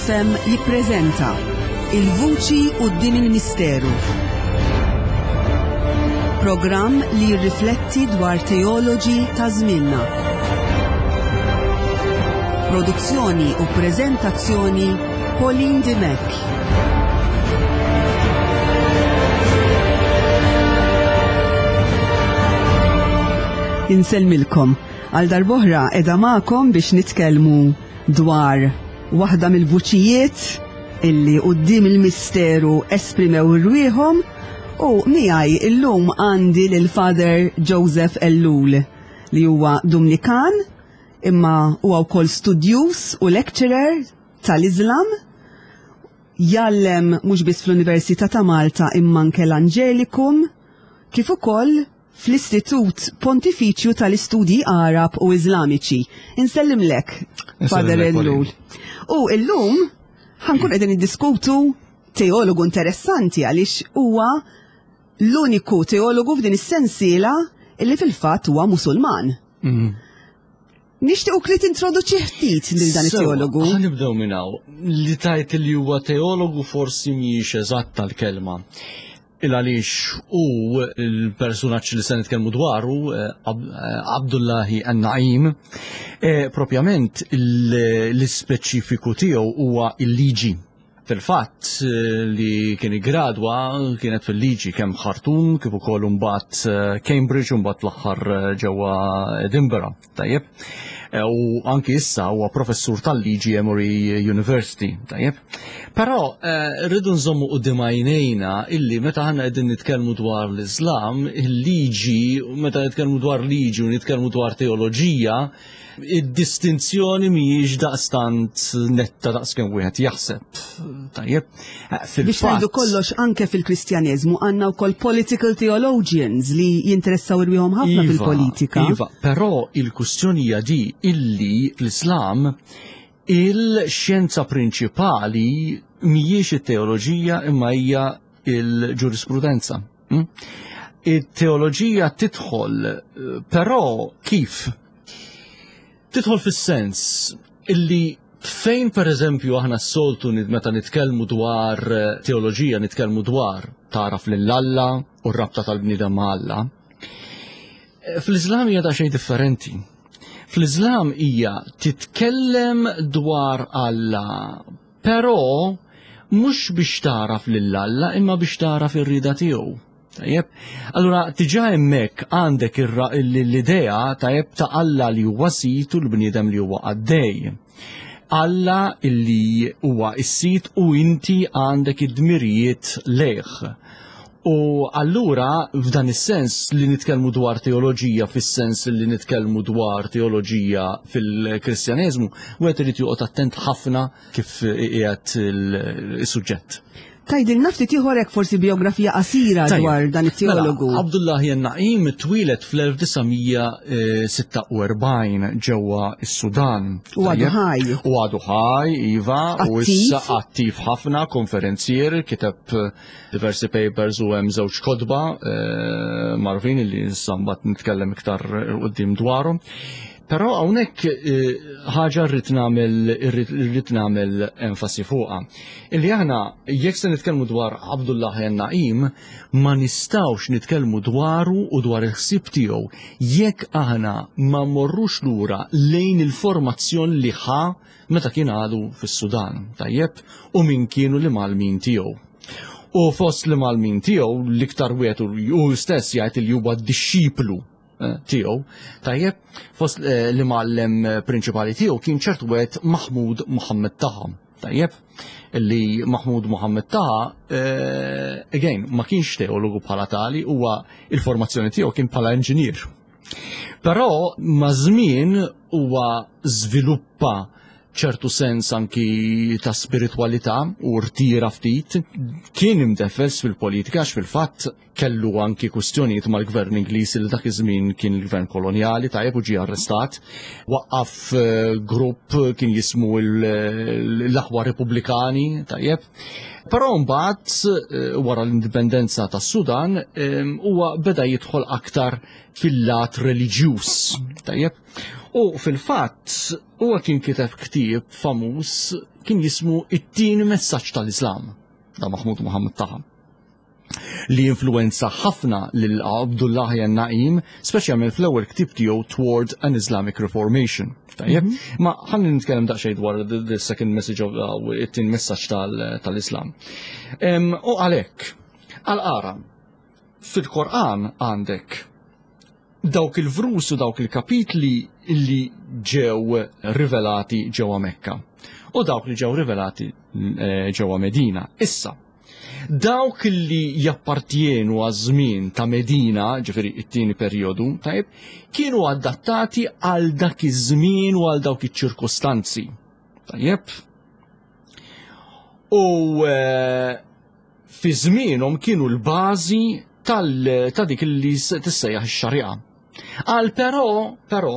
FM jippreżenta Il-Vuċi quddiem il-Misteru. Programm li jirrifletti dwar teoloġi ta' żmienna. Produzzjoni u preżentazzjoni Pauline Dimek. Inselmilkom għal darbohra edha magħkom biex nitkellmu dwar waħda mill-vuċijiet illi quddiem il-misteru esprimew irwieħhom u miegħi illum għandi lil Father Joseph Ellul li huwa Dominikan imma huwa wkoll studjus u lecturer tal-Iżlam, jallem mhux biss fl-Università ta' Malta imma anke l-Angelikum kif ukoll fl-Istitut Pontifiċju tal-Istudji Arab u Iżlamiċi. Insellimlek, Father Ellul. U illum ħankun qegħdin niddiskutu teologu interessanti għaliex huwa l-uniku teologu f'din is-sensiela illi fil-fatt huwa Musulman. Nixtiequ li tintroduċi ftit lil dan it-teologu. Ħanibdew minn hawn. Li tajt li huwa teologu forsi mhijiex eżatta l-kelma. Il-għaliex u il-personaċ li se nitkellmu dwaru, Abdullahi an-Naim, propjament l-ispeċifiku tiegħu huwa il-liġi. Fil-fatt li kien igradwa kienet fil-liġi kemm Khartoum kif ukoll imbagħad Cambridge u mbagħad l-aħħar ġewwa Edinburgh. Tajjeb. U anki issa huwa professur tal-liġi Emory University. Tajjeb. Però rridu nżommu quddiem għajnejna illi meta aħna qegħdin nitkellmu dwar l-Iżlam, il-liġi, meta nitkellmu dwar liġi u nitkellmu dwar teoloġija, id-distinzjoni mhijiex daqstant netta daqskemm wieħed jaħseb. Tajjeb. Biex ngħidu kollox anke fil-Kristjaneżmu għandna wkoll political theologians li jinteressaw irwieħhom ħafna fil-politika. Iva, però il-kwistjoni hija di illi fl-Islam il-xjenza prinċipali mhijiex it-teoloġija imma hija il-ġurisprudenza. Il-teoloġija tidħol, però kif? Tidħol fis-sens illi fejn pereżempju aħna s-soltu meta nitkellmu dwar teoloġija nitkellmu dwar taraf lill-Alla u r-rabta tal-bniedem ma' Alla. Fl-Iżlam hija daqsxejn differenti. Fl-Iżlam hija titkellem dwar Alla, però mhux biex taraf lill-Alla imma biex taraf ir-rida tiegħu. Tajjeb, allura tiġa hemmhekk għandek l-idea tajjeb ta' Alla li huwa sit u l-bniedem li huwa għaddej. Alla li huwa s-sit u inti għandek id-dmirijiet lejh. U allura f'dan is-sens li nitkellmu dwar teoloġija fis-sens li nitkellmu dwar teoloġija fil-Kristjaneżmu, wieħed irid joqgħod attent ħafna kif qiegħed is-suġġett. Tajdilna ftit ieħor forsi biografija qasira dwar dan it-teologu. Abdullahi an-Naim twilet fl-1946 ġewwa s-Sudan. U għadu ħaj. U għadu ħaj, iva, u issa attiv ħafna, konferenzier, kiteb diversi papers u hemm żewġ kotba marfin li sambat nitkellem iktar quddiem dwarhom. Però hawnhekk ħaġa rrid nagħmel enfasi fuqha. Illi aħna jekk se nitkellmu dwar Abdullahi an-Naim ma nistgħux nitkellmu dwaru u dwar il-ħsieb tiegħu jekk aħna ma mmorrux lura lejn il-formazzjoni li ħa meta kien għadu fis-Sudan, tajjeb, u min kienu li malmin tiegħu. U fost li malmin tiegħu l-iktar wieħed u stess jgħid li huwa d-dixxiplu tiegħu, tajjeb, fost li mallem prinċipali tiegħu kien ċert wieħed Mahmud Muhammad Taha, tajjeb, li Mahmud Muhammad Taha again ma kienx teologu bħala tali, huwa il-formazzjoni tiegħu kien bħala inġinier. Però ma' żmien huwa żviluppa ċertu sens anki ta' spiritualità u rtira ftit, kien imdefes fil-politika għax fil-fatt kellu anki kwistjonijiet mal-gvern Ingliż li dak iż-żmien kien il-gvern koloniali tajjeb u ġie arrestat. Waqqaf grupp kien jismu l-Aħwa Repubblikani tajjeb. Però mbagħad wara l-indipendenza tas-Sudan huwa beda jidħol aktar fil-lat reliġjuż tajjeb. U fil-fatt huwa kien kiteb ktieb famuż kien jismu it-tieni messaġġ tal-Islam ta' Mahmud Muhammad Taha, li influenza ħafna lil Abdullah an-Na'im, speċjalment fl-ewwel ktieb tiegħu Toward an Islamic Reformation. Tajjeb, ma ħalli nitkellem daqsxejn dwar the second message of it-tin messaġġ tal-Islam. U għalhekk, għal-qara, fil-Qur'an għandek dawk il-vrus u dawk il-kapitli li ġew rivelati ġewwa Mekka u dawk li ġew rivelati ġewwa Medina. Issa, dawk li jappartjenu għaż-żmien ta' Medina, ġifieri it-tieni perjodu, tajjeb, kienu adattati għal dak iż-żmien u għal dawk iċ-ċirkostanzi. Tajjeb. U fi żmienhom kienu l-bażi ta' dik li tissejjaħ ix-xariqa. Għal però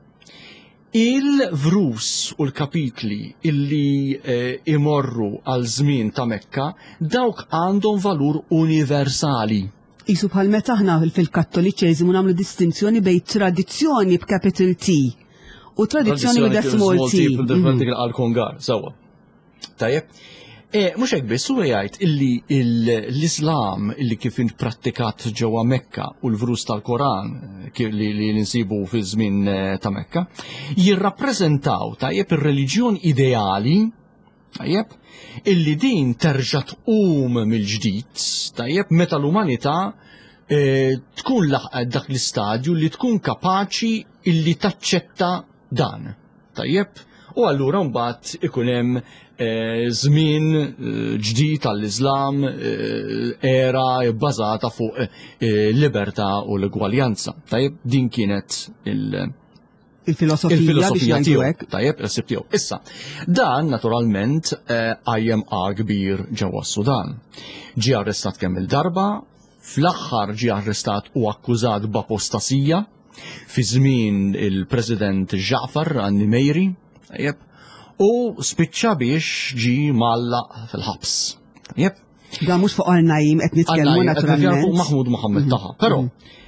il-vrus u l-kapitli illi imorru għal żmien ta' Mekka dawk għandhom valur universali. Isu bħal meta aħna fil-Kattoliċeżmu nagħmlu distinzjoni bejn tradizzjoni b'capital T u tradizzjoni b'small T. Għal-Kongar, sewwa. Tajjeb. Mhux hekk biss huwa jgħid illi l-Islam illi kif prattikat ġewwa Mekka u l-vrus tal-Koran li nsibu fi żmien ta' Mekka jirrappreżentaw tajjeb ir-reliġjon ideali tajjeb illi din terġa' tqum mill-ġdid tajjeb meta l-umanità tkun laħqet dak l-istadju li tkun kapaċi illi taċċetta dan. Tajjeb? U allura mbagħad ikun hemm żmien ġdid għall-Islam, era bbażata fuq libertà u l-egwaljanza. Tajjeb, din kienet il-filosofija tiegħu. Tajjeb, il-sib tiegħu. Issa, dan naturalment għajjem kbir ġewwa s-Sudan. Ġie arrestat kemm il-darba, fl-aħħar ġie arrestat u akkużat b'apostasija fi żmien il-President Ġa'far an-Nimejri. Tajjeb. U spiċċa biex ġi mallaq fil-ħabs. Jep. Da mhux fuq an-Na'im qed nitkellmu naturalment. Fuq Mahmud Muhammad Taha. Però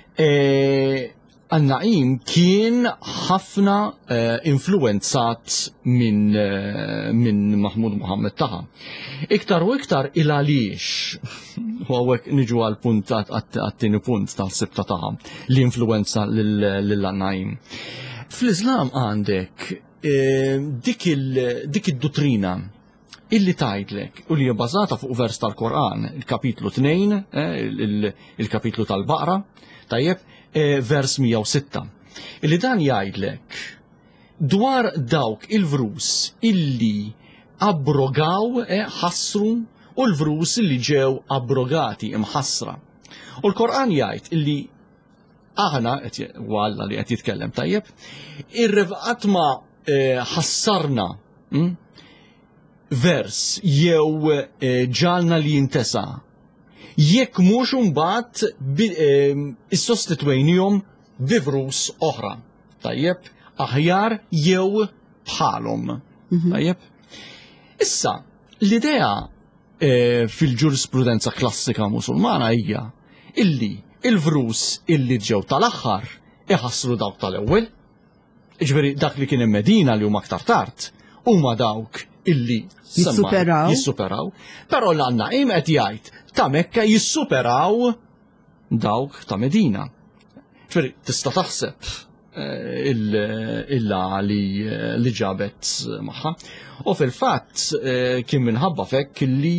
an-Na'im kien ħafna influenzat minn Mahmud Muhammad Taha. Iktar u iktar il għaliex u hawnhekk niġu għal punt għat-tieni punt tal-sibta Taha l-influenza lill-Na'im. Fl-Islam għandek dik id-dottrina illi tgħidlek u li hija bbażata fuq vers tal-Qur'an, il-kapitlu 2, il-kapitlu tal-Baqra, tajjeb, vers 106. Illi dan jgħidlek dwar dawk il-vrus illi abrogaw ħassru u l-vrus illi ġew abrogati imħassra. U l-Qur'an jgħid illi aħna Alla li qed jitkellem tajjeb, irrevqat ma ħassarna vers jew ġalna li jintesa jekk mhux imbagħad issostitwejnihom bi vrus oħra. Tajjeb, aħjar jew bħalhom. Tajjeb. Issa, l-idea fil-ġurisprudenza klassika Musulmana hija illi il-vrus illi ġew tal-aħħar iħassru dawk tal-ewwel. Ġifieri dak li kien Medina li huma aktar tard huma dawk illi jissuperaw, però l-Na'im qed jgħid ta' Mekka jissuperaw dawk ta' Medina. Ġifieri tista' taħseb illa li ġabet magħha. U fil-fatt kien minħabba fekk illi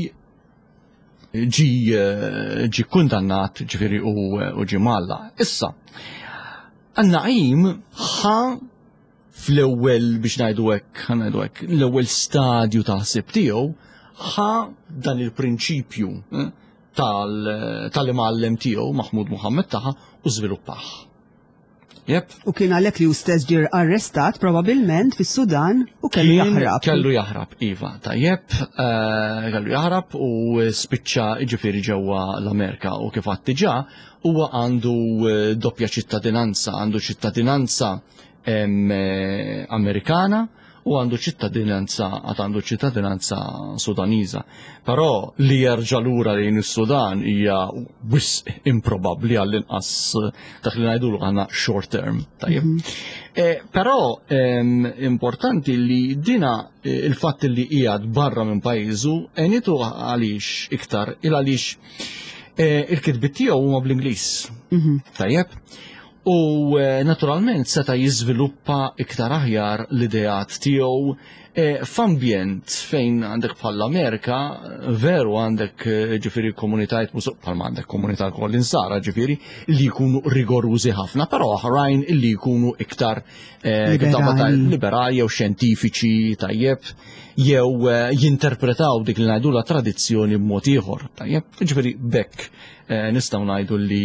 ġi kundannat ġifieri u ġi malla. Issa, an-Na'im fl-ewwel biex ngħidu hekk, l-ewwel stadju ta' ħsieb tiegħu dan il-prinċipju tal-imgħallem tiegħu Mahmud Muhammad Taha u żviluppah. Jep. U kien għalhekk li hu stess ġie arrestat probabbilment fis-Sudan u kellu jaħrab. Kellu jaħrab, iva, tajjeb, kellu jaħrab u spiċċa ġifieri ġewwa l-Amerika u kif għadt diġà huwa għandu doppja ċittadinanza, għandu ċittadinanza Amerikana u għandu ċittadinanza Sudaniża. Però li jerġa' lura lejn is-Sudan hija wisq improbabbli għall-inqas dak li ngħidulu għandna short term. Tajjeb. Però importanti li dina il-fatt li qiegħed barra minn pajjiżu għenitu għaliex iktar għaliex il-kitbiet tiegħu huma bl-Ingliż. Tajjeb. U naturalment seta' jiżviluppa iktar aħjar l-ideat tiegħu f'ambjent fejn għandek bħall-Amerika veru għandek ġifieri komunitajiet bħalma għandek komunità wkoll insara ġifieri li jkunu rigorużi ħafna, però oħrajn li jkunu iktar liberali jew xjentifiċi tajjeb jew jinterpretaw dik li ngħidu la tradizzjoni b'mod ieħor. Tajjeb, ġifieri bekk nistgħu ngħidu li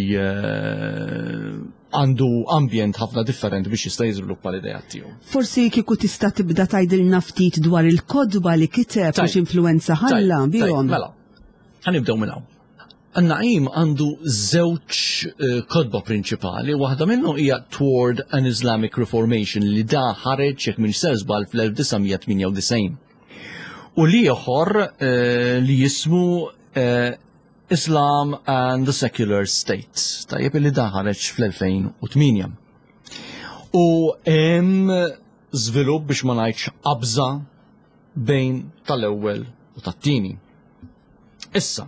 għandu ambjent ħafna differenti biex jista' jiżviluppa l-idea tiegħu. Forsi kieku tista' tibda tgħidilna ftit dwar il-kodba li kiteb u x'influwenza ħalla bihom. Mela, ħanibdew minn hawn. An-Naqim għandu żewġ kodba prinċipali, waħda minnhom hija Toward an Islamic Reformation li da ħareġ jekk minn seżbal fl-1998. U li ieħor li jismu Islam and the Secular State, tajjeb li da ħareġ fl-2008. U hemm żvilupp biex ma ngħidx qabża bejn tal-ewwel u tat-tieni. Issa,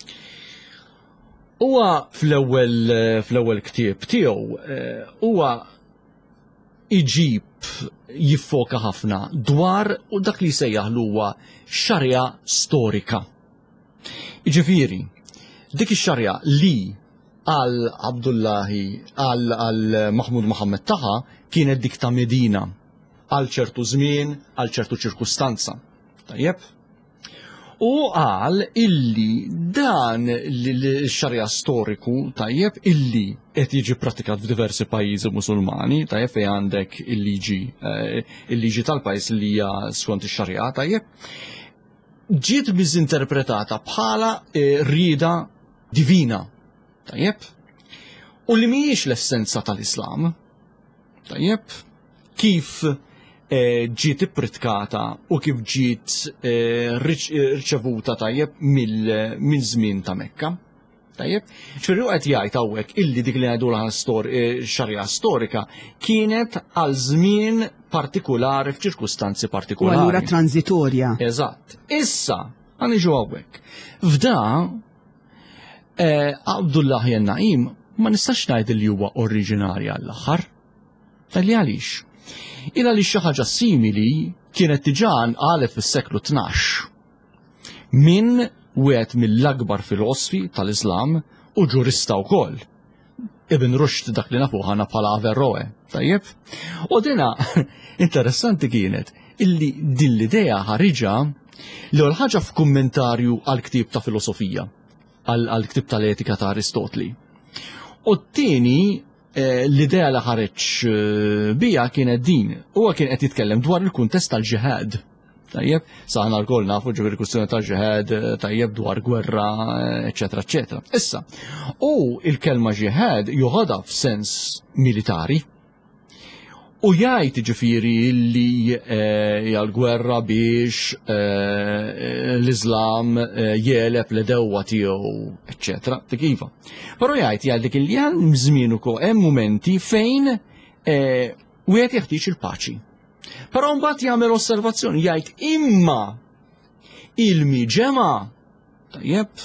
huwa fl-ewwel ktieb tiegħu huwa jiffoka ħafna dwar u dak li sejjaħlu huwa xarja storika. Jiġifieri, dik ix-xarja li għal Abdullahi għal Mahmud Muhammad taħa kienet dik ta' Medina għal ċertu żmien, għal ċertu ċirkustanza. Tajjeb? U għal illi dan l-xarja storiku tajjeb illi qed jiġi pratikat f'diversi pajjiżi Musulmani, tajjeb fejn għandek il-liġi tal-pajjiż li hija skont ix-xarja tajjeb, ġiet biżinterpretata bħala rieda divina, tajjeb, u li mhijiex l-essenza tal-Islam, tajjeb, kif ġiet ippritkata u kif ġiet riċevuta tajjeb mill-żmien ta' Mekka, tajjeb, ċirru qed jgħid hawnhekk illi dik li ngħidulha xarja storika kienet għal żmien partikolari f'ċirkustanzi partikolari. U allura transitorja. Eżatt. Issa, ħaniġu hawnhekk. F'da Abdullah an-Naqim ma nistax ngħid li huwa oriġinarja għall-aħħar. Tal għaliex? Ila li xi ħaġa simili kienet diġà nqalet fis-seklu 12 minn wieħed mill-akbar filosofi tal-Islam u ġurista wkoll. Ibn Rushd dak li nafu ħana bħala Averroe, tajjeb? U dina interessanti kienet illi din l-idea ħariġa l-ewwel ħaġa f'kummentarju għal ktieb ta' filosofija, għal ktieb tal-etika ta' Aristotli. U t-tieni l-idea li ħareġ bija kienet din, huwa kien qed jitkellem dwar il-kuntest tal-ġihad. Tajjeb, saħna l-koll nafu ġifieri kwistjoni tal-ġihad, tajjeb dwar gwerra, eċetera, eċetera. Issa, u il-kelma ġihad joħodha f'sens militari u jgħid ġifieri li hija l-gwerra biex l-Islam jeleb l-dewwa tiegħu, eċetera, dik iva. Però jgħid dik li hemm żmien ukoll hemm mumenti fejn wieħed jeħtieġ il-paċi. Però mbagħad jagħmel osservazzjoni jgħid imma il-miġema tajjeb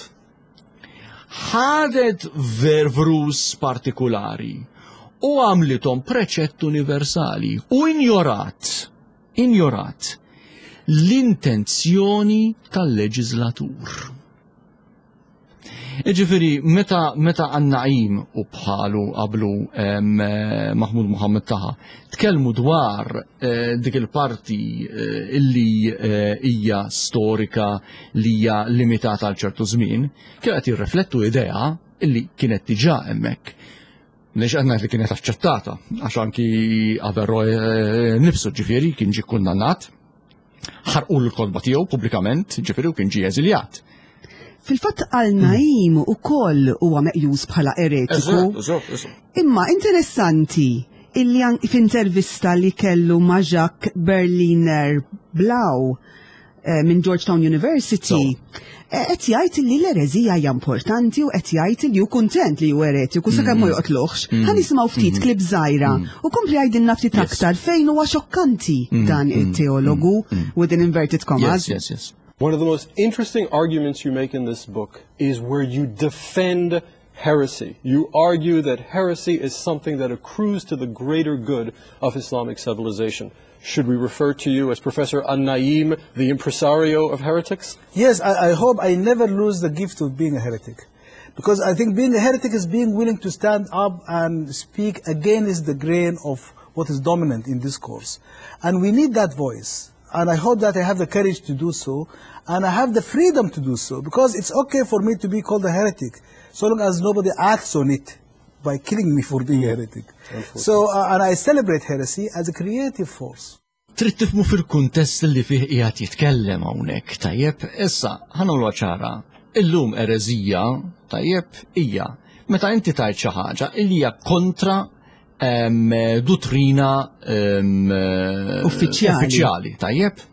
ħadet verbrus partikolari u għamlithom preċett universali u injorat l-intenzjoni tal-leġislatur. Ġifieri meta an-Naqim u bħalu qablu Mahmud Muhammad taħa tkellmu dwar dik il-parti illi hija storika li hija limitata għal ċertu żmien, kienet jirriflettu idea illi kienet diġà hemmhekk. Lex qed ngħid li kienet aċċettata għax anki Averroe nifsu ġifieri kien ġie kundannat, ħarqu l-kolba tiegħu pubblikament, ġifieri u kien ġie eżiljat. Fil-fatt għal-Naqim ukoll huwa meqjus bħala eretiku. Imma interessanti illi f'intervista li kellu ma' Jacques Berliner Blau minn Georgetown University, qed jgħid li l-erezija hija importanti u qed jgħid li hu kuntent li hu eretiku sakemm ma joqtluhx. Ħa nisimgħu ftit klip żgħira u kompli jgħidilna ftit aktar fejn huwa xokkanti dan it-teologu within inverted commas. Yes. One of the most interesting arguments you make in this book is where you defend heresy. You argue that heresy is something that accrues to the greater good of Islamic civilization. Should we refer to you as Professor An-Naim, the impresario of heretics? Yes, I hope I never lose the gift of being a heretic. Because I think being a heretic is being willing to stand up and speak against the grain of what is dominant in discourse. And we need that voice. And I hope that I have the courage to do so. And I have the freedom to do so. Because it's okay for me to be called a heretic, so long as nobody acts on it by killing me for being a heretic. So, and I celebrate heresy as a creative force. Trid tifhmu fil-kuntest li fih qiegħed jitkellem hawnhekk, tajjeb, issa ħanolwa ċara. Illum ereżija, tajjeb, hija meta inti tgħid xi ħaġa li hija kontra dottrina uffiċjali, tajjeb.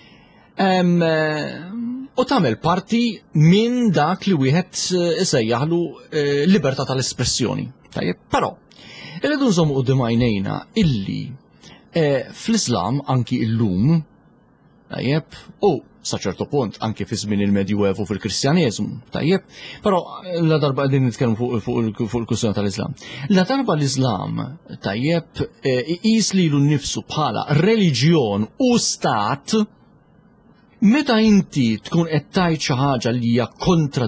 U tagħmel parti minn dak li wieħed isejjaħlu libertà tal-espressjoni. Tajjeb, però irridu nżommu quddiem għajnejna illi fl-Islam anki illum, tajjeb, u sa ċertu punt anki fi żmien il-Medjuevu fil-Kristjaneżmu, tajjeb, però la darba qegħdin nitkellmu fuq il-kwistjoni tal-Islam. La darba l-Islam, tajjeb, iqis lilu nnifsu bħala reliġjon u stat. Meta inti tkun qed tgħid xi ħaġa li hija kontra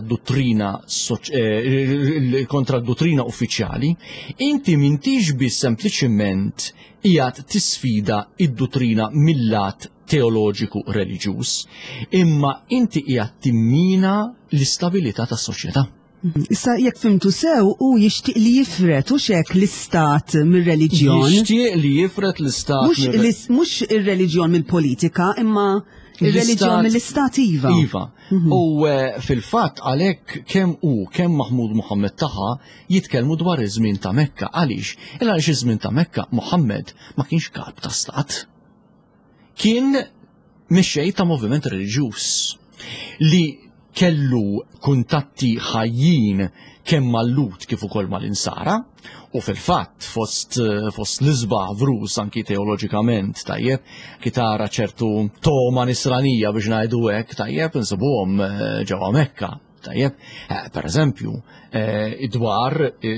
d-dottrina uffiċjali, inti m'intix biss sempliċement qiegħed tisfida id-dottrina mill-lat teoloġiku reliġjuż, imma inti qiegħed timmina l-istabilità tas-soċjetà. Issa jekk fimtu sew u jixtieq li jifret u xek l-istat mir-reliġjon. Jixtieq li jifret l-istat mhux ir-reliġjon mill-politika, imma il-reliġjon mill-istat iva. Iva. U fil-fatt għalhekk kemm Mahmud Muhammad Taha jitkellmu dwar iż-żmien ta' Mekka. Għaliex? Għaliex iż-żmien ta' Mekka Muhammad ma kienx kap ta' stat. Kien mexxej ta' moviment reliġjuż li kellu kuntatti ħajjin kemm mal-Lut kif ukoll mal-Insara, u fil-fatt fost l-isbaħ vrus anki teoloġikament, tajjeb, kitara ċertu toma nisranija biex ngħidu hekk, tajjeb, insibuhom ġewwa Mekka, tajjeb. Pereżempju, dwar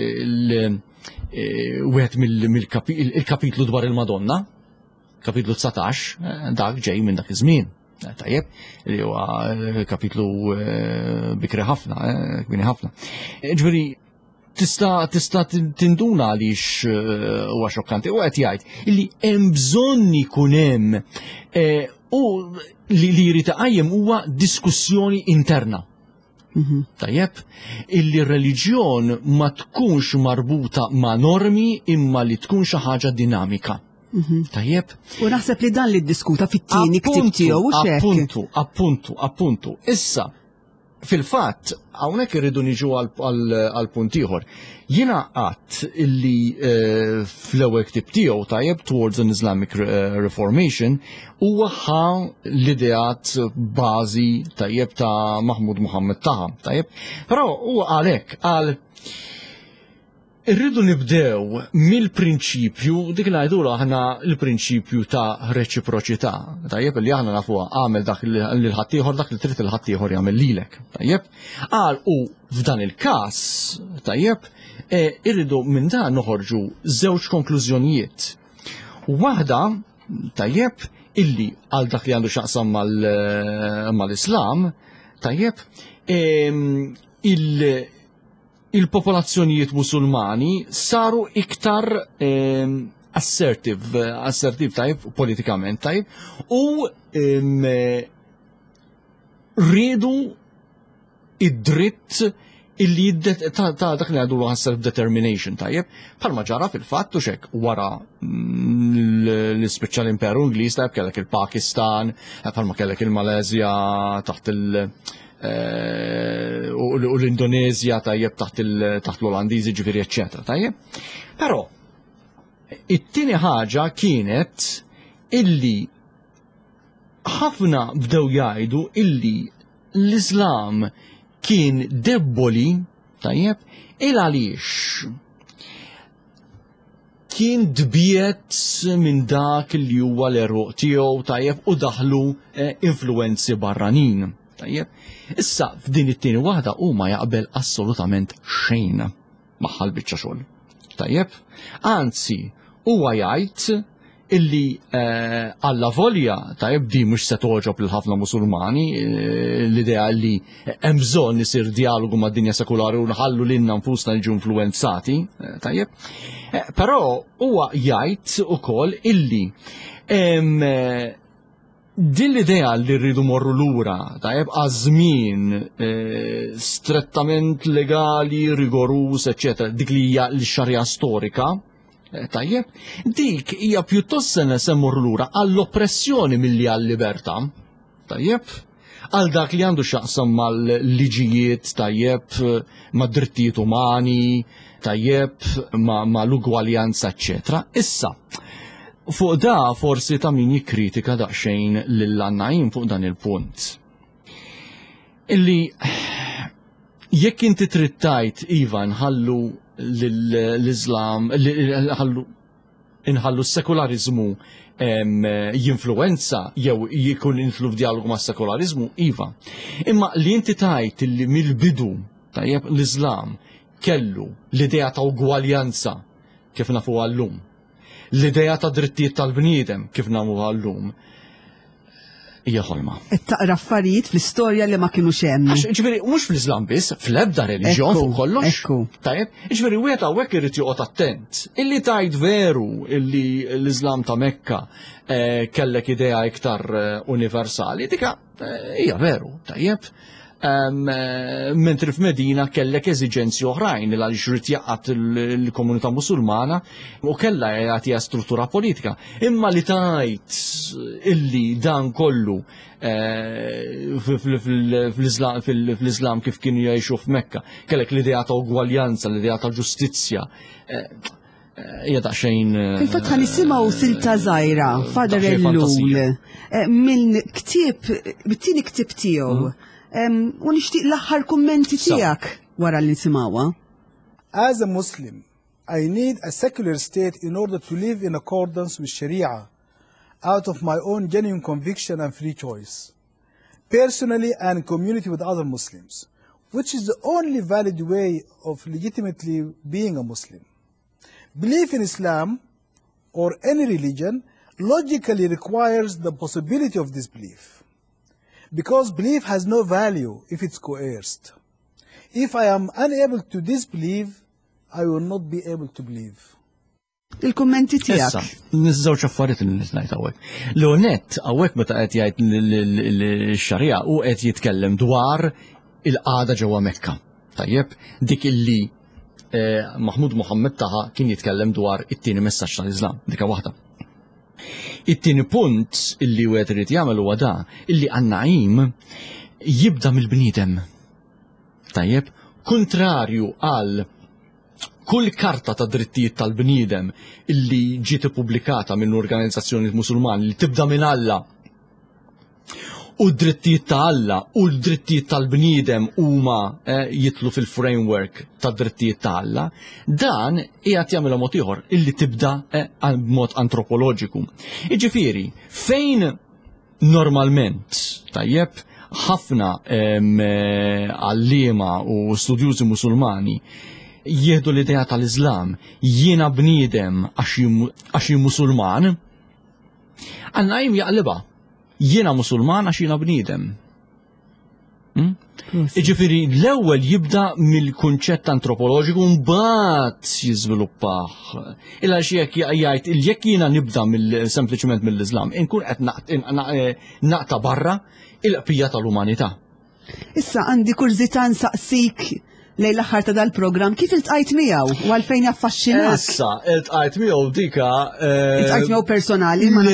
wieħed mill-kapitlu dwar il-Madonna, kapitlu 19, dak ġej minn dak iż-żmien. Tajjeb, li huwa kapitlu bikri ħafna, kbini ħafna. Ġifieri tista' tinduna għaliex huwa xokkanti u qed jgħid illi hemm bżonn ikun hemm u li jrid iqajjem huwa diskussjoni interna. Tajjeb, illi r-reliġjon ma tkunx marbuta ma' normi imma li tkun xi ħaġa dinamika. Tajjeb. U naħseb li dan li ddiskuta fit-tieni ktib tiegħu u x'hekk. Appuntu. Issa, fil-fatt, hawnhekk irridu niġu għal punt ieħor. Jiena qatt illi fl-ewwel ktib tiegħu tajjeb Towards an Islamic Reformation huwa ħa l-ideat bażi tajjeb ta' Mahmud Muhammad Taha, tajjeb. Però huwa għalhekk qal irridu nibdew mill-prinċipju, dik ngħidulu aħna l-prinċipju ta' reċiproċità, tajjeb li aħna nafuha għamel dak li ħaddieħor dak li trid il-ħaddieħor jagħmel lilek, tajjeb. Qal u f'dan il-każ, tajjeb, irridu minn dan noħorġu żewġ konklużjonijiet. Waħda, tajjeb, illi għal dak li għandu x'aqsam mal-Islam, tajjeb, il-popolazzjonijiet musulmani saru iktar assertiv tajb, politikament tajb, u rridu id-dritt illi ta' dak li għadu self-determination tajjeb, bħalma ġara fil-fattu xek wara l-Speċjal Imperu Ingliż tajjeb kellek il-Pakistan, bħalma kellek il-Malezja taħt u l-Indonezja tajjeb taħt l-Olandiżi ġifieri eċċetera tajjeb. Però It-tieni ħaġa kienet illi ħafna bdew jgħidu illi l-Islam kien deboli, tajjeb, għaliex kien dbiet minn dak li huwa l-eruq tiegħu, tajjeb, u daħlu influenzi barranin. Tajjeb, issa f'din it-tieni waħda huma jaqbel assolutament xejn magħha l-biċċa xogħol. Tajjeb, anzi huwa jgħid illi alla volja tajjeb di mhux se toġob lil ħafna Musulmani l-idea li hemm bżonn isir dialogu mad-dinja sekulari u nħallu lilna nfusna niġu influenzati, tajjeb. Però huwa jgħid ukoll illi din l-idea li rridu morru lura, tajjeb, għażmien strettament legali, rigorus, eccetera, dik li hija l-xarja storika, tajjeb, dik hija pjuttost se nesemmur lura għall-oppressjoni milli għall-libertà, tajjeb, għal dak li għandu xaqsam mal-liġijiet, tajjeb, mad-drittijiet umani, tajjeb, ma l-ugwaljanza, eccetera. Issa, fuq da forsi ta' min jikkritika daqsxejn lill-Għannajm fuq dan il-punt. Illi jekk inti trid tgħid iva nħallu l-Islam, inħallu s-sekularizmu jinfluenza jew jikun influ f'dialogu ma' s-sekularizmu, iva. Imma li inti tgħid li mill-bidu tajjeb l-Islam kellu l-idea ta' ugwaljanza kif nafu għallum, l-idea ta' drittijiet tal-bniedem kif nafu għallum, hija ħolma. Taqra affarijiet fl-istorja li ma kienu hemm. Ġifieri mhux fl-Iżlam biss, fl-ebda reliġjon fuq kollox. Tajjeb, ġifieri wieħed hawnhekk irid joqgħod attent. Illi tgħid veru illi l-Iżlam ta' Mekka kellek idea iktar universali, dika hija veru, tajjeb. Mentri f'Medina kellek eżiġenzi oħrajn li għaliex rid jaqgħad il-komunità Musulmana u kellha jagħtiha struttura politika. Imma li tgħid illi dan kollu fl-Islam kif kienu jgħixu f'Mekka, kellek l-idea ta' ugwaljanza, l-idea ta' ġustizzja. Hija daqsxejn. Fil-fatt nisimgħu silta żgħira Father Ellul mill-ktieb bit-tieni ktieb tiegħu. U nixtieq l-aħħar kummenti tiegħek wara li nisimgħuha. As a Muslim, I need a secular state in order to live in accordance with Sharia, out of my own genuine conviction and free choice, personally and in community with other Muslims, which is the only valid way of legitimately being a Muslim. Belief in Islam or any religion logically requires the possibility of disbelief, because belief has no value if it's coerced. If I am unable to disbelieve, I will not be able to believe. Il-kummenti tiegħek. Issa, niżżewġ affarijiet li ngħid hawnhekk. L-onet hawnhekk meta qed jgħid l-Xarija u qed jitkellem dwar il-qagħda ġewwa Mekka. Tajjeb, dik illi Mahmud Muhammad taħa kien jitkellem dwar it-tieni messaġġ tal-Iżlam, dika waħda. It-tieni punt illi wieħed irid jagħmel huwa da illi Għannajm jibda mill-bniedem. Tajjeb, kontrarju għal kull karta ta' drittijiet tal-bniedem illi ġiet ippubblikata minn organizzazzjoni Musulmani li tibda minn Alla u d-drittijiet ta' Alla u l-drittijiet tal-bniedem huma jitlu fil-framework ta' drittijiet ta' Alla, dan qiegħed jagħmilha mod ieħor illi tibda b'mod antropoloġiku. Jiġifieri, fejn normalment, tajjeb, ħafna għalliema u studjużi Musulmani jieħdu l-idea tal-Islam jiena bniedem għax Musulman, Għannajm jaqlibha. Jiena Musulman għax jiena bniedem. Jiġifieri l-ewwel jibda mill-kunċett antropoloġiku mbagħad jiżviluppah. Illa xi jgħid jekk jiena nibda sempliċement mill-Iżlam, inkun qed naqta barra il-qbija tal-umanità. Issa għandi kurżità nsaqsik lejn l-aħħar ta' dal-programm kif iltqajt miegħu u għalfejn jaffaxxinak. Issa iltqajt miegħu dika. Iltqajt miegħu personali ma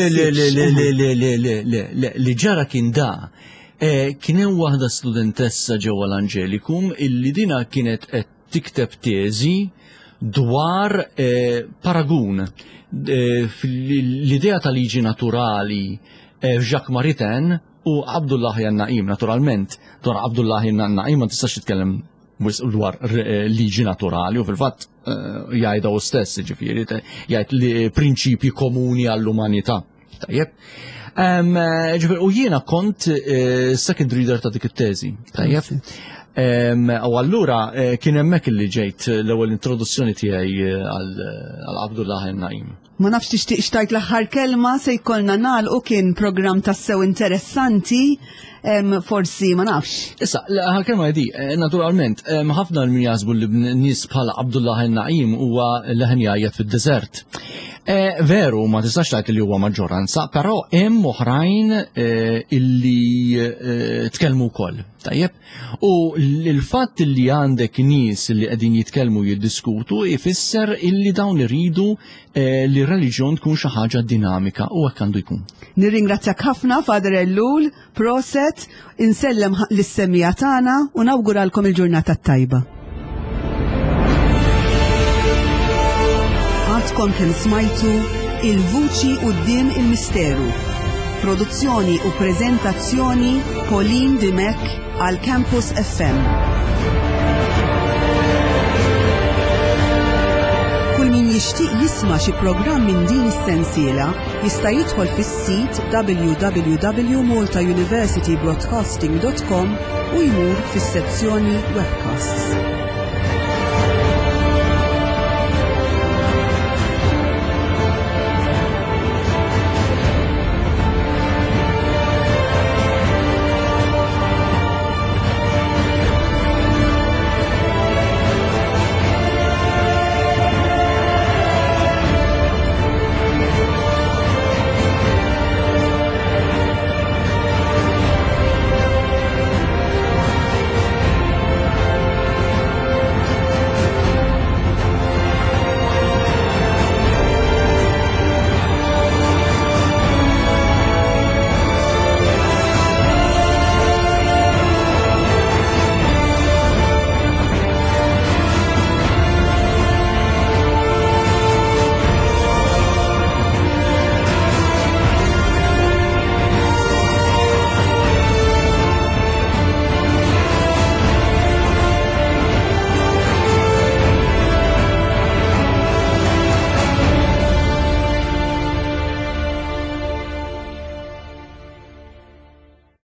Le, li ġara kien da. Kien hemm waħda studentessa ġewwa l-Angelikum illi dina kienet qed tikteb teżi dwar paragun l-idea ta' liġi naturali f'Jacques Maritain u Abdullah an-Naim. Naturalment, dwar Abdullah an-Naim ma tistax titkellem dwar liġi naturali u fil-fatt jgħidha u stess, ġifieri jgħid li prinċipji komuni għall-umanità. Tajjeb. U jiena kont second reader ta' dik it-teżi. Tajjeb. U allura kien hemmhekk li ġejt l-ewwel introduzzjoni tiegħi għal Abdullah an-Naim. Ma nafx tixtieq xtajt l-aħħar kelma se jkollna nagħlqu kien programm tassew interessanti, forsi ma nafx. Issa, l-aħħar kelma di, naturalment, ħafna min jaħsbu li nies bħala Abdullah an-Naim huwa leħen jgħajjed fid-deżert. Veru, ma tistax tgħid li huwa maġġoranza, però hemm oħrajn illi tkellmu wkoll. Tajjeb? U l-fatt li għandek nies li qegħdin jitkellmu jiddiskutu ifisser illi dawn iridu li r-reliġjon tkun xi ħaġa dinamika u hekk għandu jkun. Nirringrazzjak ħafna Father Ellul, proset, insellem lis-semmija tagħna u nawguralkom il-ġurnata tajba. Għadkom kemm smajtu il-vuċi quddiem il-misteru. Produzzjoni u preżentazzjoni Pauline Dimek għal Campus FM. Kull min jixtieq jisma' xi programm minn din is-sensiela jista' jidħol fis-sit www.maltauniversitybroadcasting.com u jmur fis-sezzjoni Webcasts.